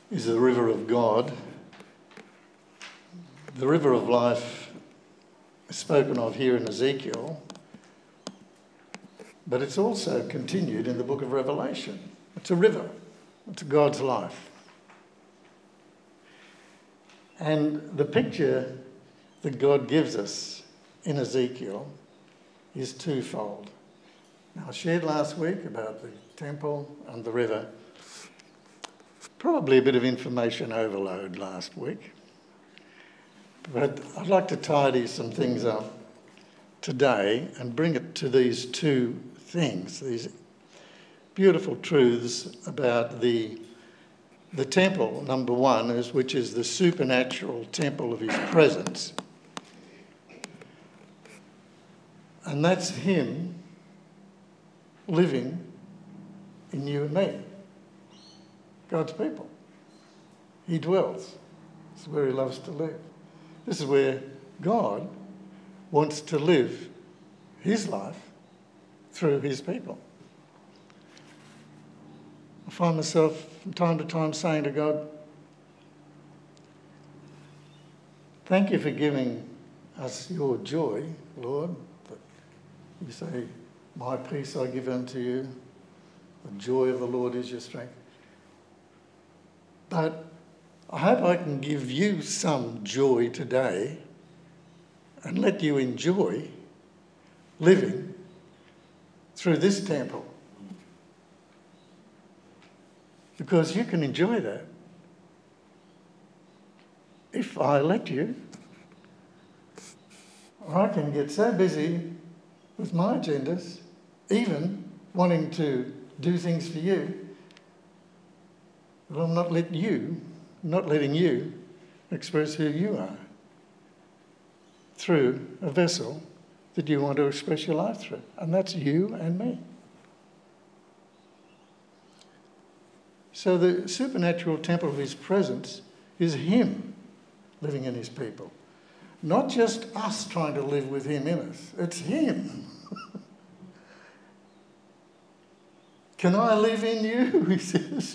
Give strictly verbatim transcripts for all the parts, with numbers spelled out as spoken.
is the river of God. The river of life is spoken of here in Ezekiel, but it's also continued in the book of Revelation. It's a river. It's God's life. And the picture that God gives us in Ezekiel is twofold. Now, I shared last week about the temple and the river. Probably a bit of information overload last week. But I'd like to tidy some things up today and bring it to these two things, these beautiful truths about the, the temple, number one, is, which is the supernatural temple of his presence. And that's him living in you and me, God's people. He dwells. It's where he loves to live. This is where God wants to live his life through his people. I find myself from time to time saying to God, thank you for giving us your joy, Lord. That you say, my peace I give unto you. The joy of the Lord is your strength. But I hope I can give you some joy today and let you enjoy living through this temple. Because you can enjoy that if I let you. Or I can get so busy with my agendas, even wanting to do things for you, that I'm not letting you, not letting you express who you are through a vessel that you want to express your life through. And that's you and me. So the supernatural temple of his presence is him living in his people. Not just us trying to live with him in us. It's him. Can I live in you? He says.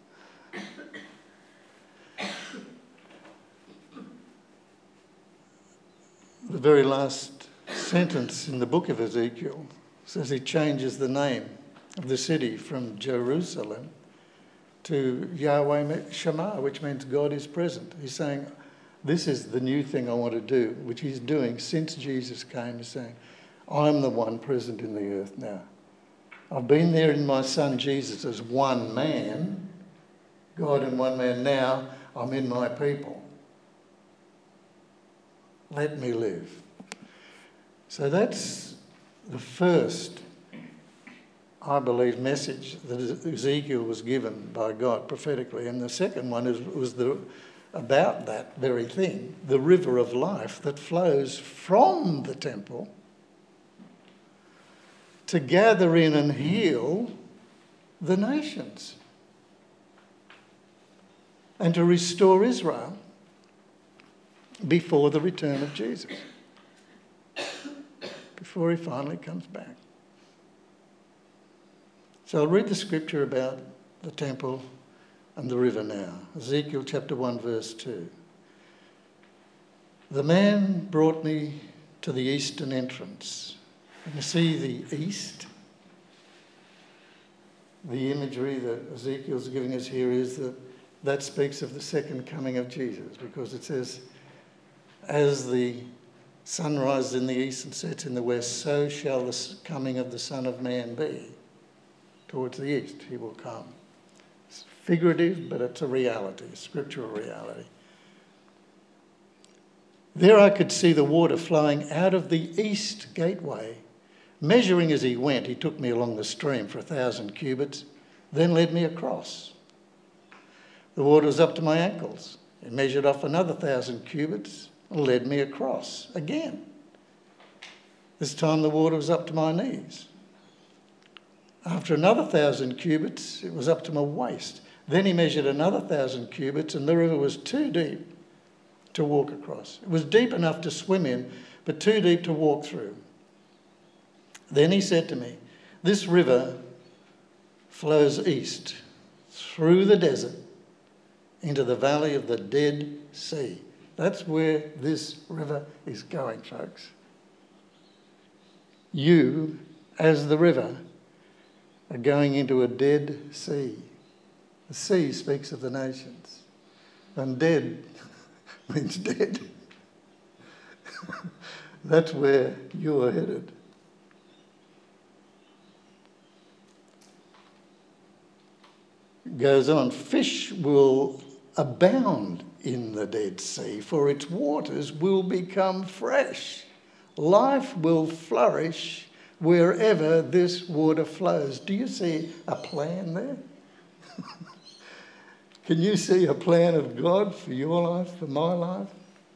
The very last sentence in the book of Ezekiel says he changes the name of the city from Jerusalem to Yahweh Shammah, which means God is present. He's saying, this is the new thing I want to do, which he's doing since Jesus came. He's saying, I'm the one present in the earth now. I've been there in my son Jesus as one man, God and one man. Now I'm in my people. Let me live. So that's the first, I believe, message that Ezekiel was given by God prophetically. And the second one is, was the, about that very thing, the river of life that flows from the temple to gather in and heal the nations and to restore Israel before the return of Jesus, before he finally comes back. So I'll read the scripture about the temple and the river now. Ezekiel chapter one, verse two. The man brought me to the eastern entrance. And you see the east? The imagery that Ezekiel's giving us here is that that speaks of the second coming of Jesus, because it says, as the sun rises in the east and sets in the west, so shall the coming of the Son of Man be. Towards the east he will come. It's figurative, but it's a reality, a scriptural reality. There I could see the water flowing out of the east gateway. Measuring as he went, he took me along the stream for a thousand cubits, then led me across. The water was up to my ankles. He measured off another thousand cubits and led me across again. This time the water was up to my knees. After another thousand cubits, it was up to my waist. Then he measured another thousand cubits, and the river was too deep to walk across. It was deep enough to swim in, but too deep to walk through. Then he said to me, this river flows east through the desert into the valley of the Dead Sea. That's where this river is going, folks. You, as the river, are going into a dead sea. The sea speaks of the nations. And dead means dead. That's where you're headed. It goes on, fish will abound in the Dead Sea, for its waters will become fresh. Life will flourish wherever this water flows. Do you see a plan there? Can you see a plan of God for your life, for my life?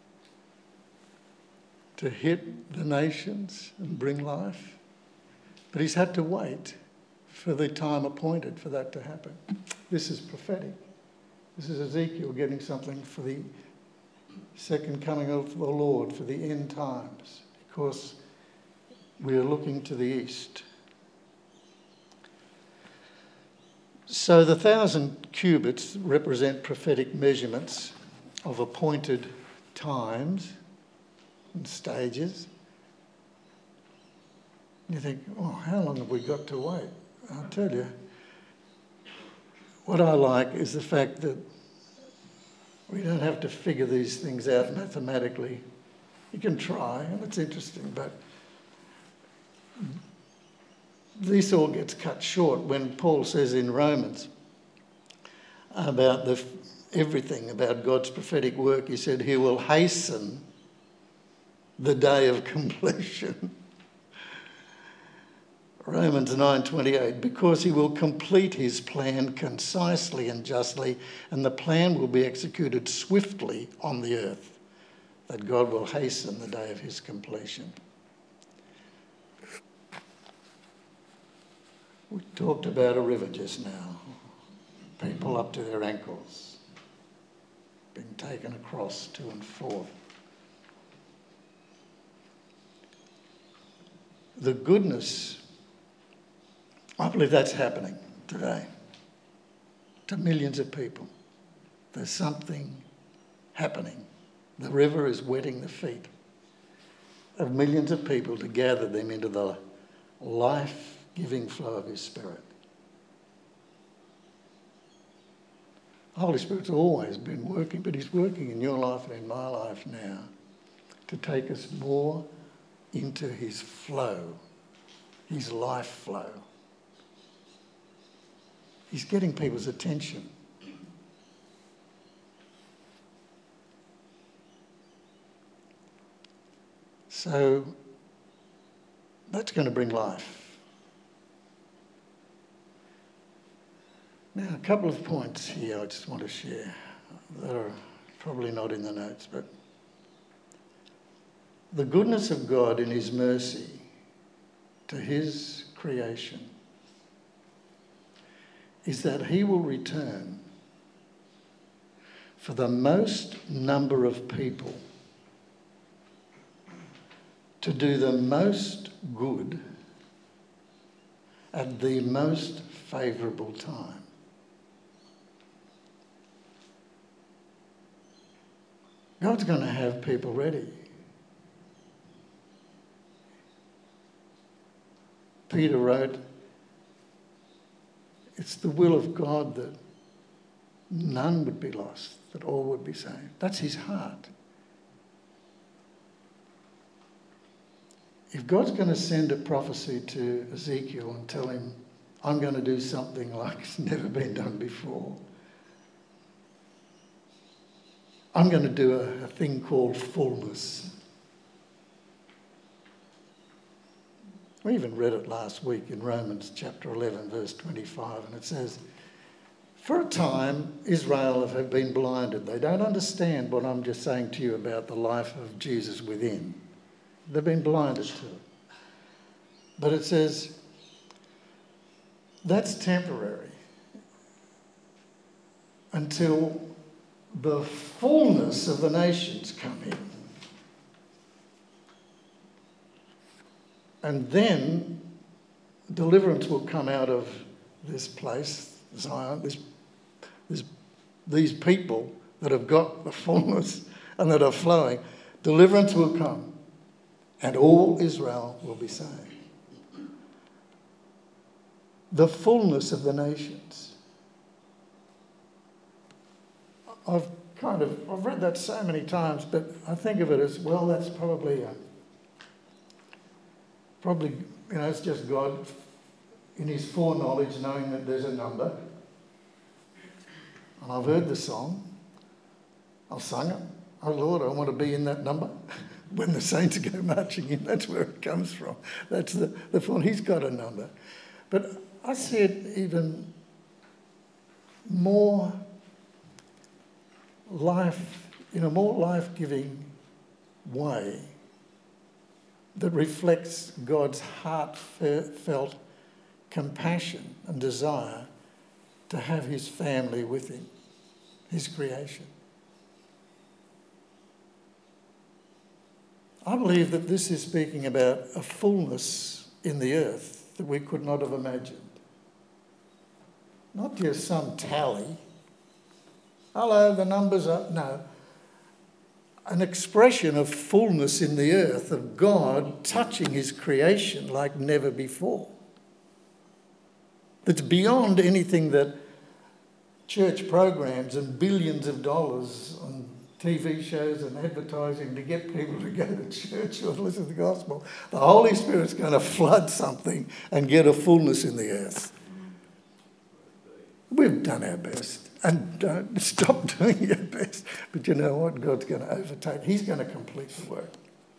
To hit the nations and bring life? But he's had to wait for the time appointed for that to happen. This is prophetic. This is Ezekiel getting something for the second coming of the Lord, for the end times, because we are looking to the east. So the thousand cubits represent prophetic measurements of appointed times and stages. You think, oh, how long have we got to wait? I'll tell you. What I like is the fact that we don't have to figure these things out mathematically. You can try, and it's interesting, but this all gets cut short when Paul says in Romans about the everything about God's prophetic work. He said he will hasten the day of completion. Romans nine twenty-eight, because he will complete his plan concisely and justly, and the plan will be executed swiftly on the earth, that God will hasten the day of his completion. We talked about a river just now. People up to their ankles, being taken across to and forth. The goodness, I believe that's happening today to millions of people. There's something happening. The river is wetting the feet of millions of people to gather them into the life-giving flow of his Spirit. The Holy Spirit's always been working, but he's working in your life and in my life now to take us more into his flow, his life flow. He's getting people's attention. So that's going to bring life. Now, a couple of points here I just want to share that are probably not in the notes, but the goodness of God in his mercy to his creation is that he will return for the most number of people to do the most good at the most favourable time. God's going to have people ready. Peter wrote, it's the will of God that none would be lost, that all would be saved. That's his heart. If God's going to send a prophecy to Ezekiel and tell him, I'm going to do something like it's never been done before. I'm going to do a, a thing called fullness. We even read it last week in Romans chapter eleven, verse twenty-five, and it says, for a time, Israel have been blinded. They don't understand what I'm just saying to you about the life of Jesus within. They've been blinded to it. But it says, that's temporary until the fullness of the nations come in. And then deliverance will come out of this place, Zion, this, this these people that have got the fullness and that are flowing, deliverance will come and all Israel will be saved. The fullness of the nations. I've kind of, I've read that so many times, but I think of it as, well, that's probably, a, probably, you know, it's just God in his foreknowledge knowing that there's a number. And I've heard the song. I've sung it. Oh, Lord, I want to be in that number. When the saints go marching in, that's where it comes from. That's the, the fun. He's got a number. But I see it even more life, in a more life-giving way that reflects God's heartfelt compassion and desire to have his family with him, his creation. I believe that this is speaking about a fullness in the earth that we could not have imagined. Not just some tally. Hello, the numbers are... No. An expression of fullness in the earth, of God touching his creation like never before. That's beyond anything that church programs and billions of dollars on T V shows and advertising to get people to go to church or listen to the gospel. The Holy Spirit's going to flood something and get a fullness in the earth. We've done our best, and don't stop doing your best. But you know what? God's going to overtake. He's going to complete the work.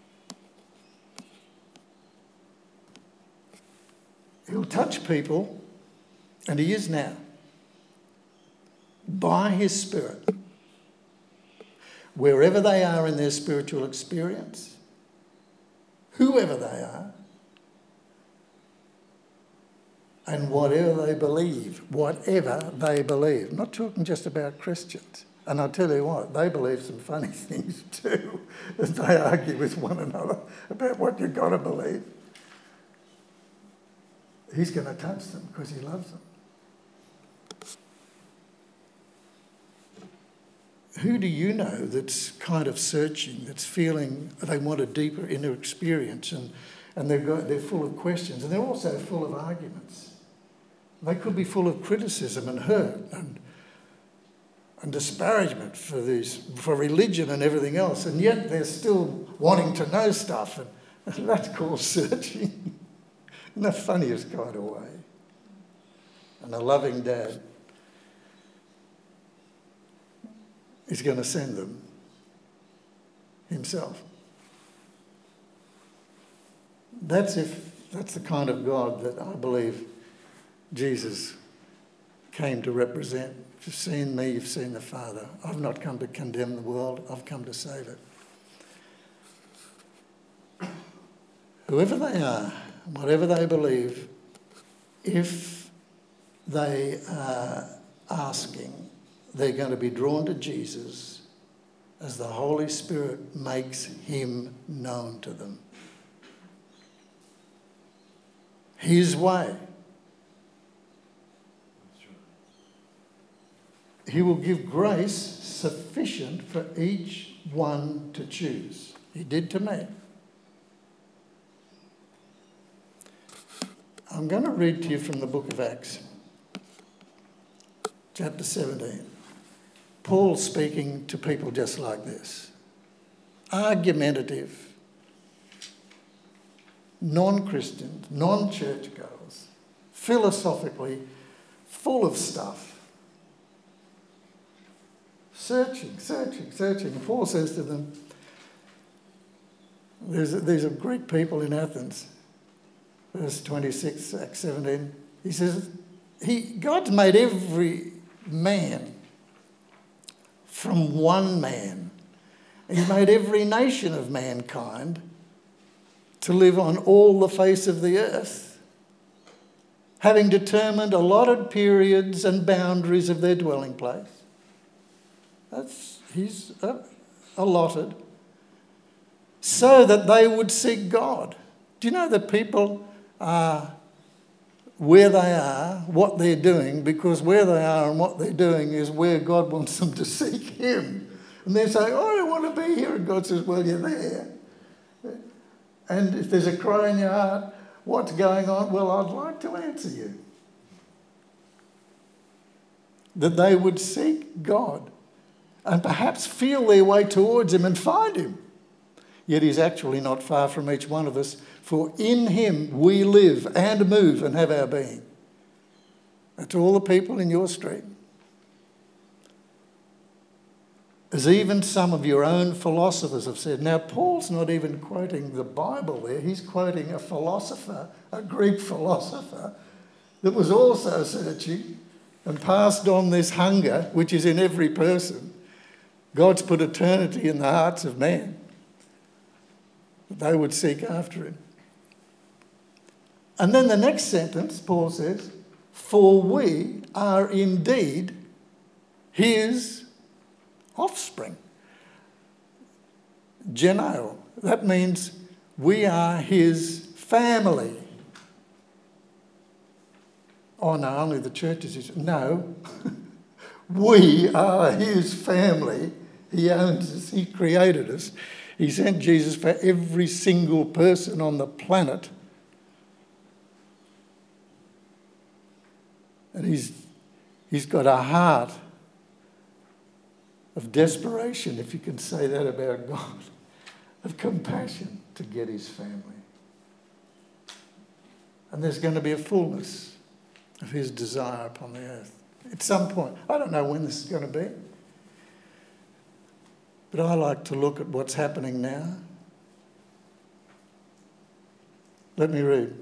He'll touch people, and he is now, by his Spirit. Wherever they are in their spiritual experience, whoever they are, and whatever they believe, whatever they believe. I'm not talking just about Christians. And I'll tell you what, they believe some funny things too, as they argue with one another about what you've got to believe. He's going to touch them because he loves them. Who do you know that's kind of searching, that's feeling they want a deeper inner experience, and, and they've got, they're full of questions, and they're also full of arguments. They could be full of criticism and hurt and, and disparagement for these, for religion and everything else, and yet they're still wanting to know stuff, and, and that's called searching in the funniest kind of way. And a loving dad is going to send them himself. That's if that's the kind of God that I believe Jesus came to represent. If you've seen me, you've seen the Father. I've not come to condemn the world, I've come to save it. Whoever they are, whatever they believe, if they are asking, they're going to be drawn to Jesus as the Holy Spirit makes him known to them. His way. He will give grace sufficient for each one to choose. He did to me. I'm going to read to you from the book of Acts, chapter seventeen. Paul speaking to people just like this. Argumentative, non-Christians, non-churchgoers, philosophically full of stuff. Searching, searching, searching. And Paul says to them, there's a, these are Greek people in Athens. Verse twenty-six, Acts seventeen. He says, he, God's made every man from one man. He made every nation of mankind to live on all the face of the earth, having determined allotted periods and boundaries of their dwelling place. That's, he's uh, allotted. So that they would seek God. Do you know that people are where they are, what they're doing, because where they are and what they're doing is where God wants them to seek him. And they're saying, oh, I don't want to be here. And God says, well, you're there. And if there's a cry in your heart, what's going on? Well, I'd like to answer you. That they would seek God and perhaps feel their way towards him and find him. Yet he's actually not far from each one of us, for in him we live and move and have our being. That's all the people in your street. As even some of your own philosophers have said. Now, Paul's not even quoting the Bible there. He's quoting a philosopher, a Greek philosopher, that was also searching and passed on this hunger, which is in every person. God's put eternity in the hearts of man. They would seek after him. And then the next sentence, Paul says, for we are indeed his offspring. Geneo. That means we are his family. Oh no, only the church is his. No. We are his family. He owns us. He created us. He sent Jesus for every single person on the planet. And he's, he's got a heart of desperation, if you can say that about God, of compassion to get his family. And there's going to be a fullness of his desire upon the earth at some point. I don't know when this is going to be. But I like to look at what's happening now. Let me read.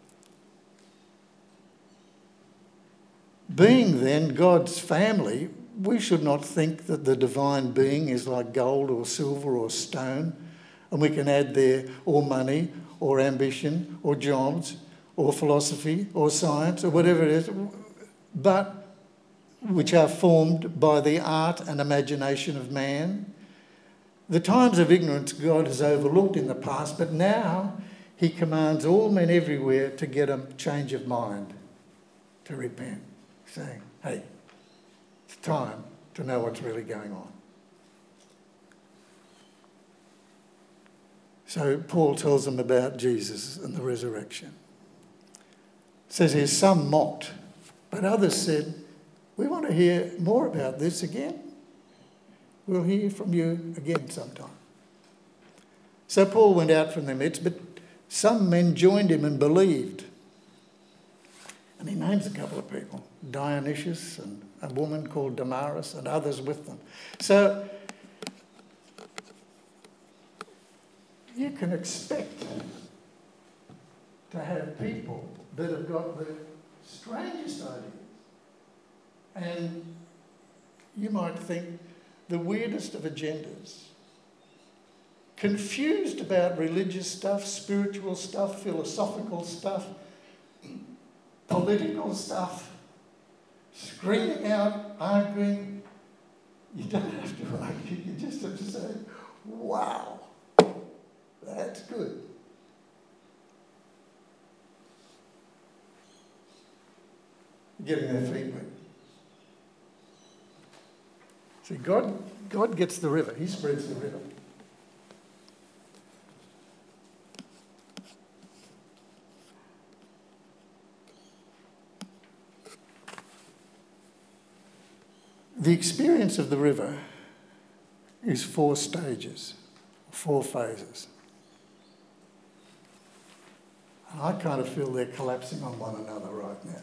Being then God's family, we should not think that the divine being is like gold or silver or stone, and we can add there or money or ambition or jobs or philosophy or science or whatever it is, but which are formed by the art and imagination of man. The times of ignorance God has overlooked in the past, but now he commands all men everywhere to get a change of mind, to repent, saying, hey, it's time to know what's really going on. So Paul tells them about Jesus and the resurrection. It says here, some mocked, but others said, we want to hear more about this again. We'll hear from you again sometime. So Paul went out from their midst, but some men joined him and believed. And he names a couple of people, Dionysius and a woman called Damaris and others with them. So you can expect to have people that have got the strangest ideas. And you might think the weirdest of agendas. Confused about religious stuff, spiritual stuff, philosophical stuff, political stuff, screaming out, arguing. You don't have to argue, you just have to say, wow, that's good. Getting their feet wet. See, God, God gets the river. He spreads the river. The experience of the river is four stages, four phases. And I kind of feel they're collapsing on one another right now.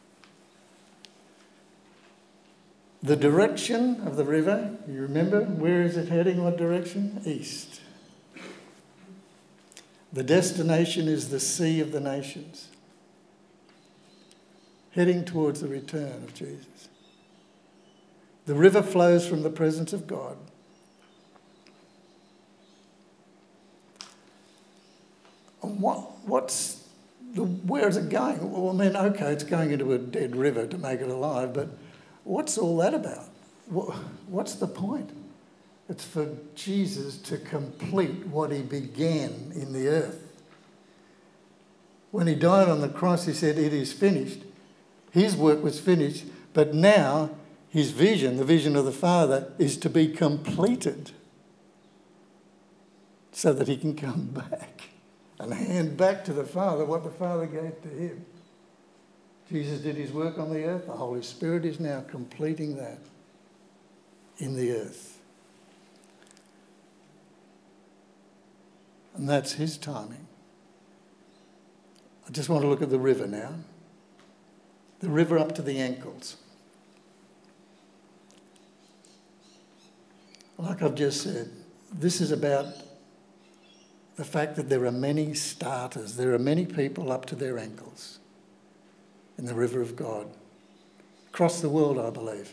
The direction of the river, you remember, where is it heading, what direction? East. The destination is the Sea of the Nations, heading towards the return of Jesus. The river flows from the presence of God. And what, what's the, where is it going? Well, I mean, okay, it's going into a dead river to make it alive, but what's all that about? What's the point? It's for Jesus to complete what he began in the earth. When he died on the cross, he said, it is finished. His work was finished, but now his vision, the vision of the Father, is to be completed so that he can come back and hand back to the Father what the Father gave to him. Jesus did his work on the earth. The Holy Spirit is now completing that in the earth. And that's his timing. I just want to look at the river now. The river up to the ankles. Like I've just said, this is about the fact that there are many starters. There are many people up to their ankles in the river of God. Across the world, I believe.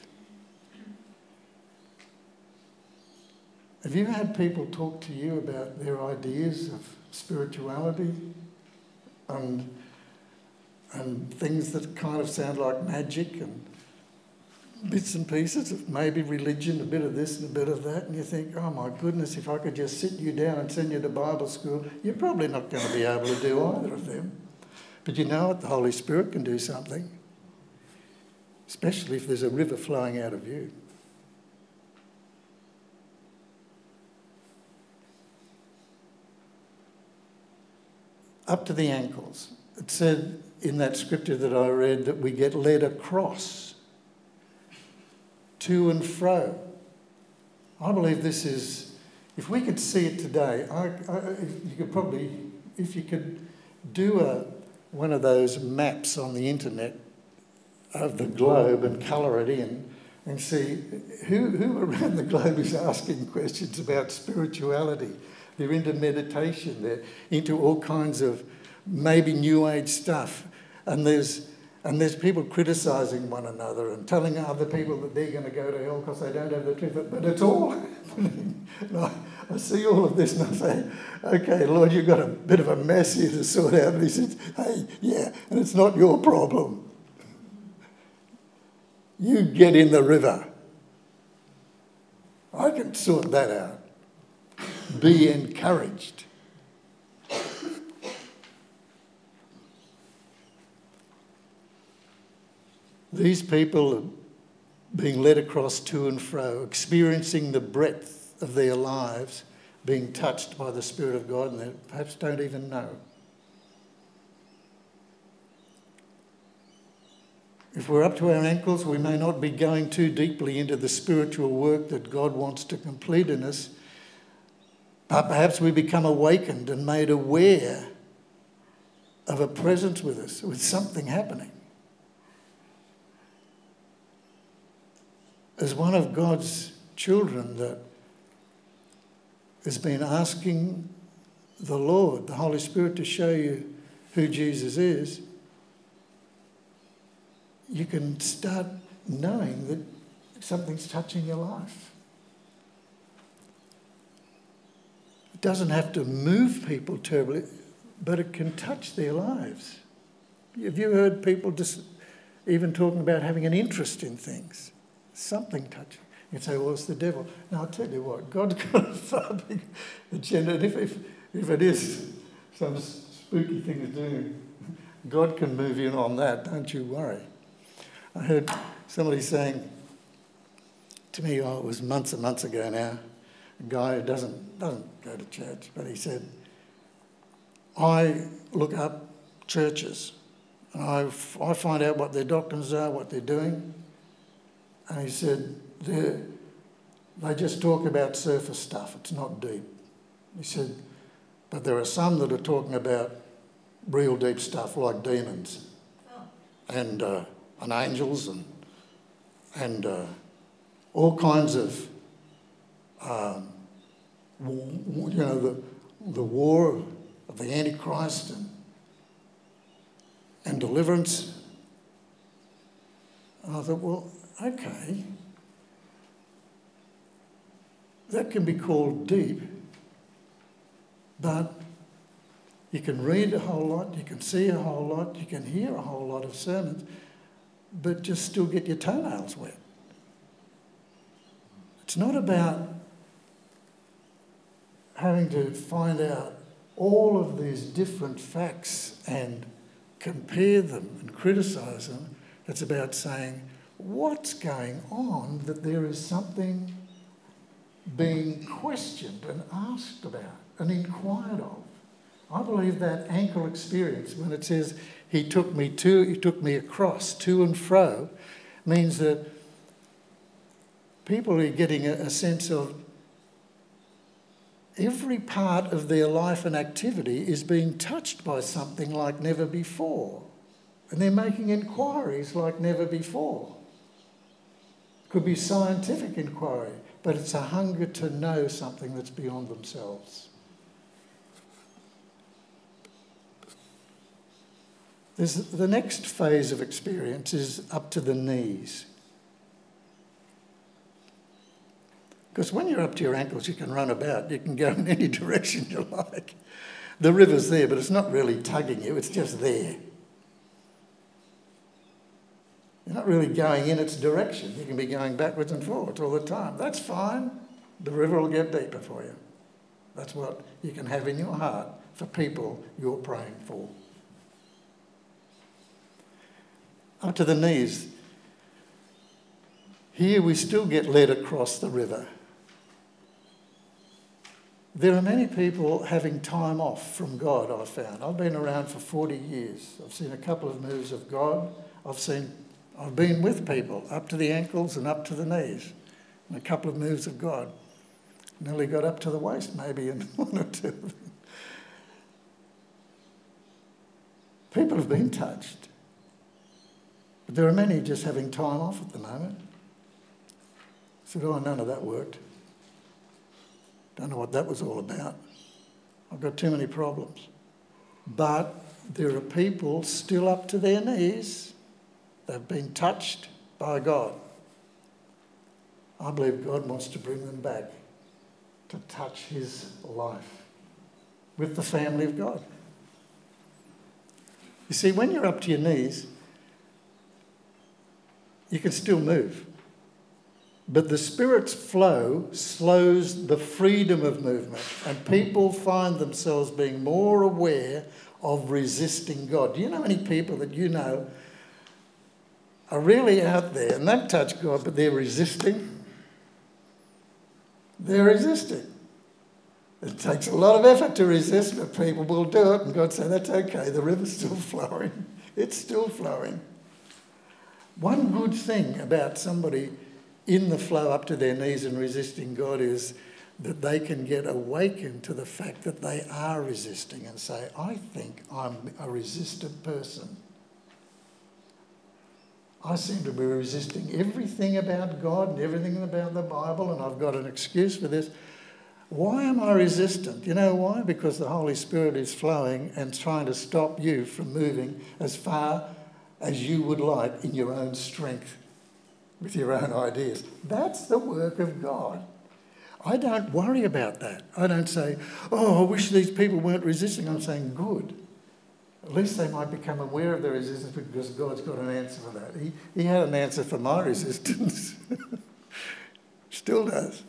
Have you had people talk to you about their ideas of spirituality and, and things that kind of sound like magic and bits and pieces of maybe religion, a bit of this and a bit of that, and you think, oh my goodness, if I could just sit you down and send you to Bible school, you're probably not going to be able to do either of them. But you know what? The Holy Spirit can do something, especially if there's a river flowing out of you. Up to the ankles. It said in that scripture that I read that we get led across, to and fro. I believe this is, if we could see it today, I, I, you could probably, if you could do a, one of those maps on the internet of the globe and colour it in and see who, who around the globe is asking questions about spirituality. They're into meditation, they're into all kinds of maybe New Age stuff. And there's And there's people criticising one another and telling other people that they're going to go to hell because they don't have the truth. But it's all happening. And I, I see all of this and I say, okay, Lord, you've got a bit of a mess here to sort out. And he says, hey, yeah, and it's not your problem. You get in the river. I can sort that out. Be encouraged. These people are being led across to and fro, experiencing the breadth of their lives, being touched by the Spirit of God, and they perhaps don't even know. If we're up to our ankles, we may not be going too deeply into the spiritual work that God wants to complete in us, but perhaps we become awakened and made aware of a presence with us, with something happening. As one of God's children that has been asking the Lord, the Holy Spirit, to show you who Jesus is, you can start knowing that something's touching your life. It doesn't have to move people terribly, but it can touch their lives. Have you heard people just even talking about having an interest in things? Something touching. You can say, well, it's the devil. No, I'll tell you what, God's got a far big agenda. And if, if, if it is some spooky thing he's doing, God can move in on that, don't you worry. I heard somebody saying to me, oh, it was months and months ago now, a guy who doesn't, doesn't go to church, but he said, I look up churches and I, I find out what their doctrines are, what they're doing. And he said, they just talk about surface stuff. It's not deep. He said, but there are some that are talking about real deep stuff like demons oh. and uh, and angels and and uh, all kinds of, um, you know, the the war of the Antichrist and, and deliverance. And I thought, well, okay, that can be called deep, but you can read a whole lot, you can see a whole lot, you can hear a whole lot of sermons, but just still get your toenails wet. It's not about having to find out all of these different facts and compare them and criticise them. It's about saying, what's going on that there is something being questioned and asked about and inquired of. I believe that ankle experience, when it says he took me to, he took me across, to and fro, means that people are getting a, a sense of every part of their life and activity is being touched by something like never before. And they're making inquiries like never before. Could be scientific inquiry, but it's a hunger to know something that's beyond themselves. There's the next phase of experience is up to the knees. Because when you're up to your ankles, you can run about. You can go in any direction you like. The river's there, but it's not really tugging you. It's just there. You're not really going in its direction. You can be going backwards and forwards all the time. That's fine. The river will get deeper for you. That's what you can have in your heart for people you're praying for. Up to the knees. Here we still get led across the river. There are many people having time off from God, I've found. I've been around for forty years. I've seen a couple of moves of God. I've seen, I've been with people up to the ankles and up to the knees. And a couple of moves of God. Nearly got up to the waist maybe in one or two of them. People have been touched. But there are many just having time off at the moment. I said, oh, none of that worked. Don't know what that was all about. I've got too many problems. But there are people still up to their knees. They've been touched by God. I believe God wants to bring them back to touch his life with the family of God. You see, when you're up to your knees, you can still move. But the Spirit's flow slows the freedom of movement, and people find themselves being more aware of resisting God. Do you know any people that you know are really out there and they've touched God, but they're resisting? They're resisting. It takes a lot of effort to resist, but people will do it, and God say, that's okay, the river's still flowing. It's still flowing. One good thing about somebody in the flow up to their knees and resisting God is that they can get awakened to the fact that they are resisting and say, I think I'm a resistant person. I seem to be resisting everything about God and everything about the Bible, and I've got an excuse for this. Why am I resistant? You know why? Because the Holy Spirit is flowing and trying to stop you from moving as far as you would like in your own strength, with your own ideas. That's the work of God. I don't worry about that. I don't say, oh, I wish these people weren't resisting. I'm saying, good. At least they might become aware of their resistance because God's got an answer for that. He, he had an answer for my resistance. Still does.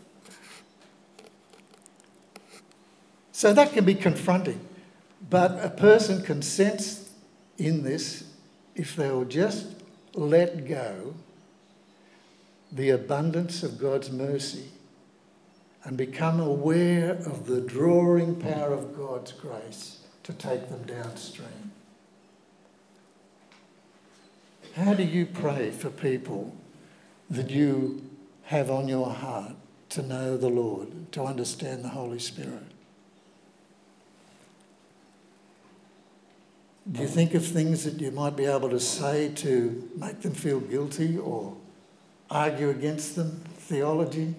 So that can be confronting. But a person can sense in this, if they'll just let go the abundance of God's mercy and become aware of the drawing power of God's grace to take them downstream. How do you pray for people that you have on your heart to know the Lord, to understand the Holy Spirit? Do you think of things that you might be able to say to make them feel guilty or argue against them, theology?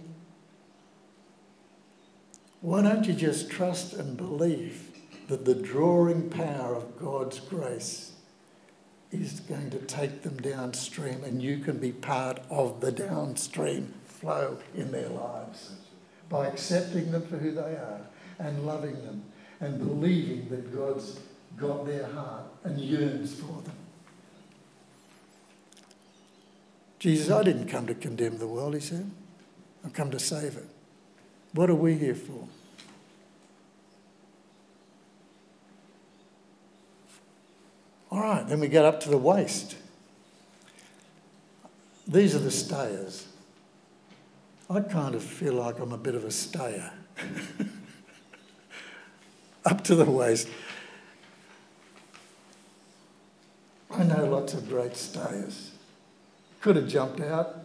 Why don't you just trust and believe that the drawing power of God's grace is going to take them downstream, and you can be part of the downstream flow in their lives by accepting them for who they are and loving them and believing that God's got their heart and yearns for them. Jesus, I didn't come to condemn the world, he said. I've come to save it. What are we here for? All right, then we get up to the waist. These are the stayers. I kind of feel like I'm a bit of a stayer. Up to the waist. I know lots of great stayers. Could have jumped out.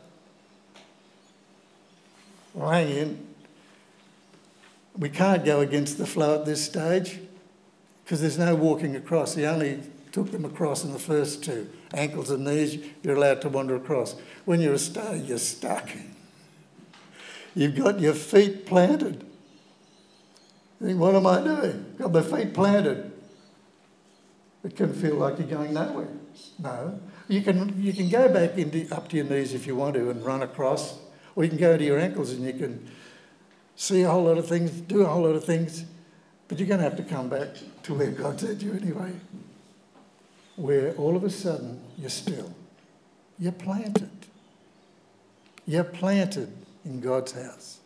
Well, hang in. We can't go against the flow at this stage because there's no walking across. He only took them across in the first two. Ankles and knees, you're allowed to wander across. When you're a stayer, you're stuck. You've got your feet planted. You think, what am I doing? Got my feet planted. It can feel like you're going nowhere. No. You can you can go back into up to your knees if you want to and run across, or you can go to your ankles and you can see a whole lot of things, do a whole lot of things, but you're going to have to come back to where God sent you anyway, where all of a sudden you're still. You're planted. You're planted in God's house.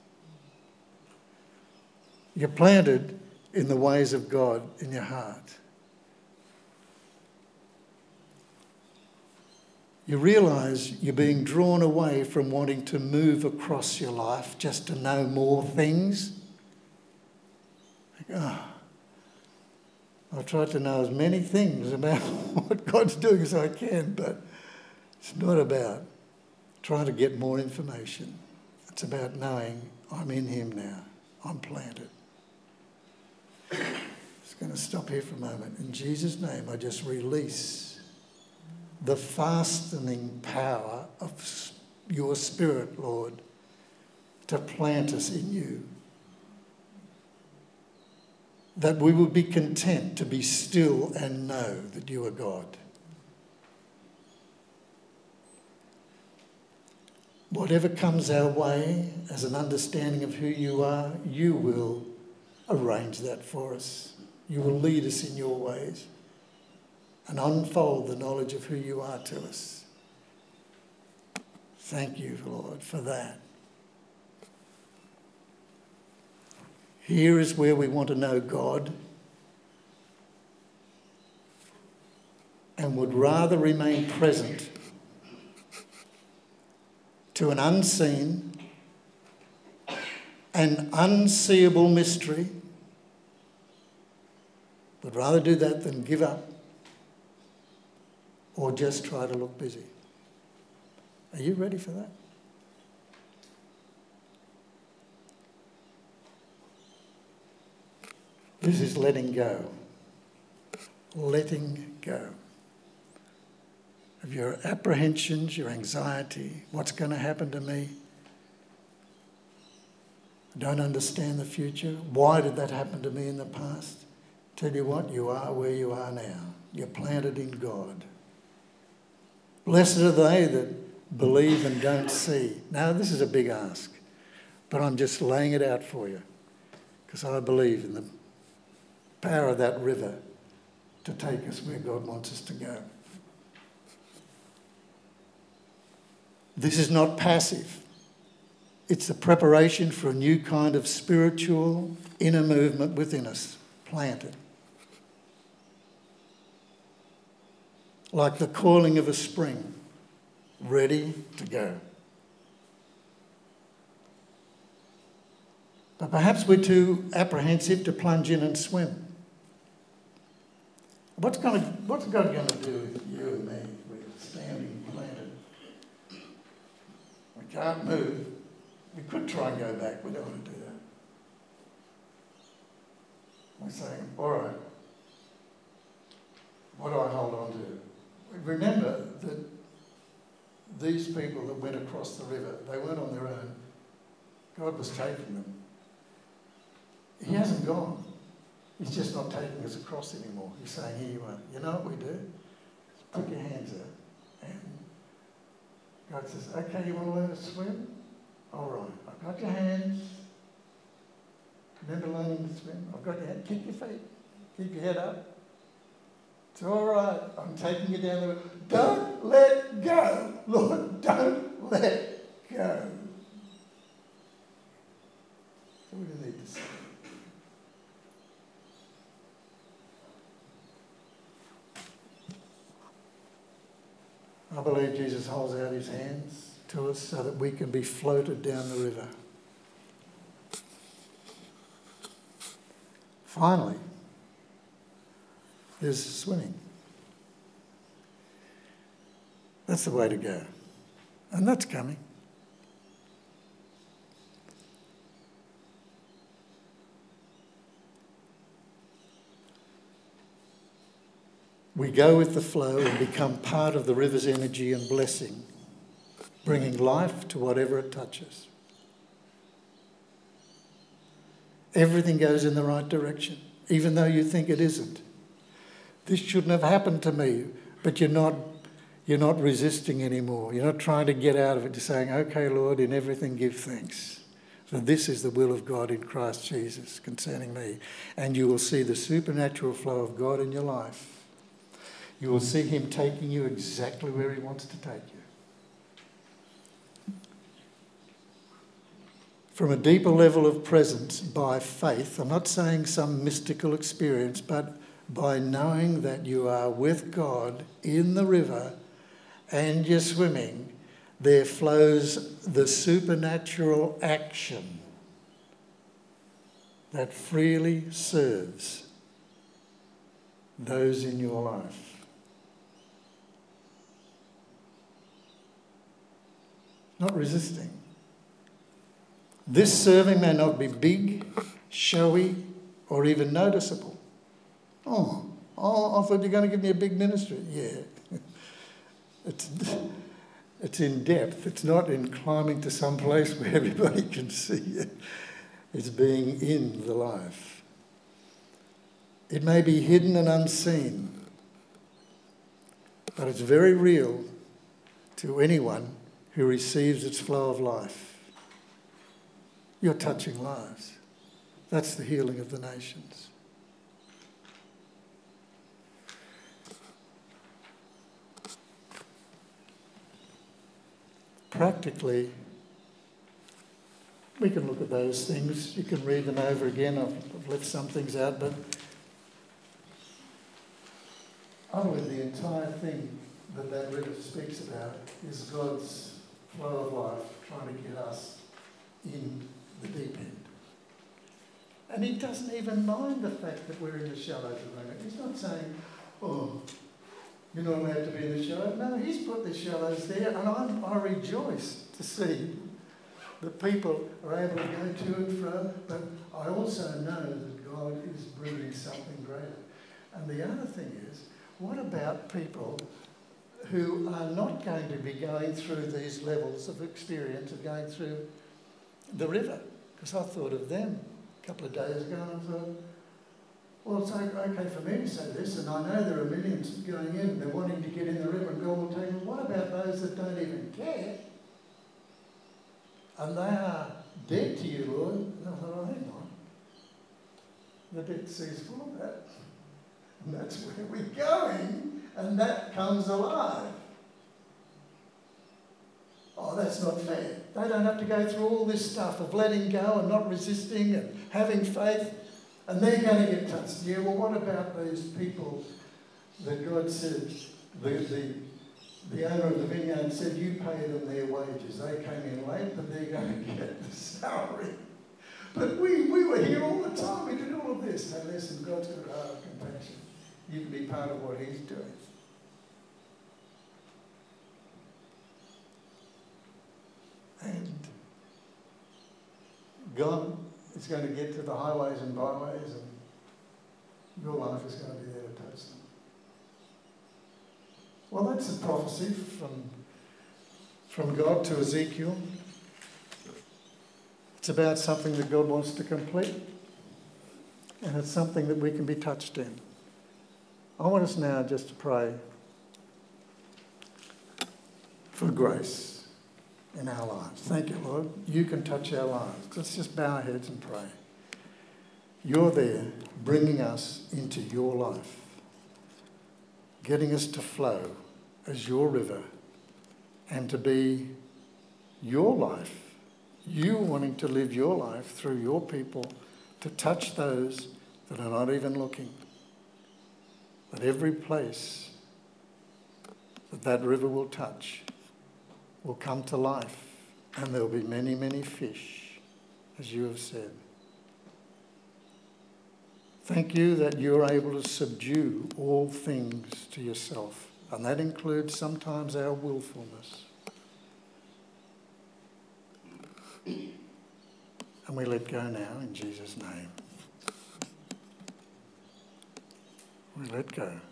You're planted in the ways of God in your heart. You realise you're being drawn away from wanting to move across your life just to know more things. Like, oh, I've tried to know as many things about what God's doing as I can, but it's not about trying to get more information. It's about knowing I'm in him now. I'm planted. Just going to stop here for a moment. In Jesus' name, I just release the fastening power of your Spirit, Lord, to plant us in you. That we would be content to be still and know that you are God. Whatever comes our way as an understanding of who you are, you will arrange that for us. You will lead us in your ways and unfold the knowledge of who you are to us. Thank you, Lord, for that. Here is where we want to know God and would rather remain present to an unseen and unseeable mystery. Would rather do that than give up or just try to look busy. Are you ready for that? This is letting go. Letting go of your apprehensions, your anxiety, what's going to happen to me. I don't understand the future. Why did that happen to me in the past? Tell you what, you are where you are now. You're planted in God. Blessed are they that believe and don't see. Now, this is a big ask, but I'm just laying it out for you because I believe in the power of that river to take us where God wants us to go. This is not passive. It's the preparation for a new kind of spiritual inner movement within us, planted. Like the coiling of a spring, ready to go. But perhaps we're too apprehensive to plunge in and swim. What's, gonna, what's God going to do with you and me? We're standing planted. We can't move. We could try and go back. We don't want to do that. We're saying, all right, what do I hold on to? Remember that these people that went across the river, they weren't on their own. God was taking them. He hasn't gone. He's just not taking us across anymore. He's saying, here you are. You know what we do? Just put your hands out. And God says, okay, you want to learn to swim? All right. I've got your hands. Remember learning to swim? I've got your hand. Keep your feet. Keep your head up. It's all right. I'm taking you down the river. Don't let go. Lord, don't let go. So we don't need to say. I believe Jesus holds out his hands to us so that we can be floated down the river. Finally, there's swimming. That's the way to go. And that's coming. We go with the flow and become part of the river's energy and blessing, bringing life to whatever it touches. Everything goes in the right direction, even though you think it isn't. This shouldn't have happened to me, but you're not, you're not resisting anymore. You're not trying to get out of it. You're saying, okay, Lord, in everything give thanks. For this is the will of God in Christ Jesus concerning me. And you will see the supernatural flow of God in your life. You will see him taking you exactly where he wants to take you. From a deeper level of presence by faith, I'm not saying some mystical experience, but by knowing that you are with God in the river and you're swimming, there flows the supernatural action that freely serves those in your life. Not resisting. This serving may not be big, showy, or even noticeable. Oh, oh I thought you were going to give me a big ministry. Yeah. It's, it's in depth. It's not in climbing to some place where everybody can see you. It's being in the life. It may be hidden and unseen, but it's very real to anyone who receives its flow of life. You're touching lives. That's the healing of the nations. Practically, we can look at those things. You can read them over again. I've, I've left some things out, but I believe the entire thing that that river speaks about is God's flow of life trying to get us in the deep end. And he doesn't even mind the fact that we're in the shallows of the river. He's not saying, oh, you're not allowed to be in the shallows. No, he's put the shallows there, and I'm, I rejoice to see that people are able to go to and fro, but I also know that God is bringing something greater. And the other thing is, what about people who are not going to be going through these levels of experience of going through the river? Because I thought of them a couple of days ago and I thought, well, it's okay for me to say this, and I know there are millions going in and they're wanting to get in the river, and God will tell you, what about those that don't even care? And they are dead to you, Lord. And I thought, oh, hang on. The Dead Sea's full of that. And that's where we're going, and that comes alive. Oh, that's not fair. They don't have to go through all this stuff of letting go and not resisting and having faith, and they're going to get touched. Yeah, well, what about those people that God said, the, the, the owner of the vineyard said, you pay them their wages. They came in late, but they're going to get the salary. But we, we were here all the time. We did all of this. Now listen, God's got a heart of compassion. You can be part of what he's doing. And God is going to get to the highways and byways, and your life is going to be there to touch them. Well, that's a prophecy from, from God to Ezekiel. It's about something that God wants to complete, and it's something that we can be touched in. I want us now just to pray for grace in our lives. Thank you, Lord. You can touch our lives. Let's just bow our heads and pray. You're there bringing us into your life, getting us to flow as your river and to be your life, you wanting to live your life through your people to touch those that are not even looking. That every place that that river will touch will come to life, and there will be many, many fish, as you have said. Thank you that you're able to subdue all things to yourself, and that includes sometimes our willfulness. And we let go now in Jesus' name. We let go.